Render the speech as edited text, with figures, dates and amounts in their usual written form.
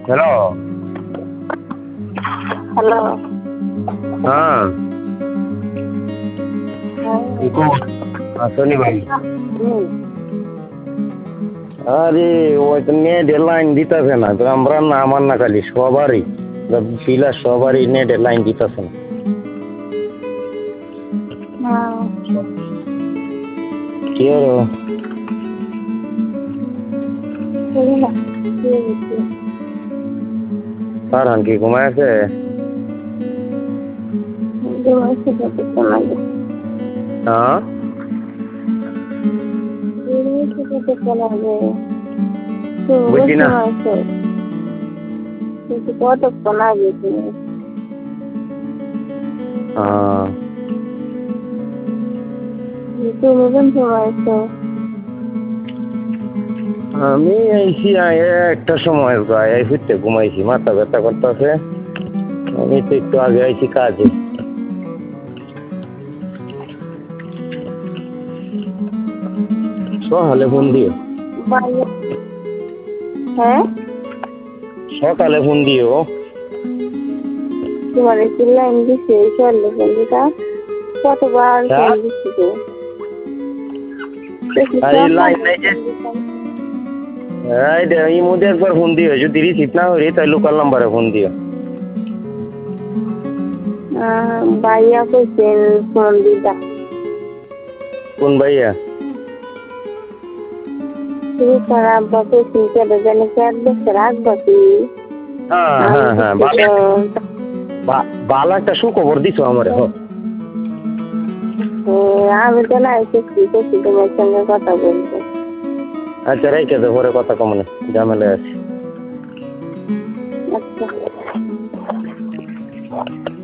Hello. Hello. হ্যাঁ আসনি ভাই। আরে ওই তো নেটের লাইন দিতেছে না, আমরা না আমার না খালি সবারই ফিলার সবারই নেটের লাইন দিতেছে না। কি হলো? ফারহান কি ঘুমায় আছে? হ্যাঁ বুঝছি না। কতক্ষণ আগে তুমি ঘুমাইছো? আমি আইছি একটা সময় এই ফিরতে ঘুমাইছি, মাথা ব্যথা করতেছে। আমি তো একটু আগে আইছি কাজে। সকালে ফোন দিও। হ্যাঁ সকালে ফোন দিও। তোমার একটু লাইন দিচ্ছে চললে বন্ধুটা কতবার ফোন দিচ্ছি তো এই মধ্যে একবার ফোন দিও, যদি রিসিভ না করি তাই লোকাল নাম্বারে ফোন দিও। ভাইয়া কইছেন ফোন দিতা। কোন ভাইয়া? তুমি তার আব্বা কইছেন কেটে জানি 4 বছর রাখবা কি? হ্যাঁ হ্যাঁ ভালো একটা সুখবর দিছো আমারে। আমি তো না এসেছি তোমার সঙ্গে কথা বলবো। আচ্ছা রেখে দে, পরে কথা কমনে ঝামেলায় আছে। আচ্ছা।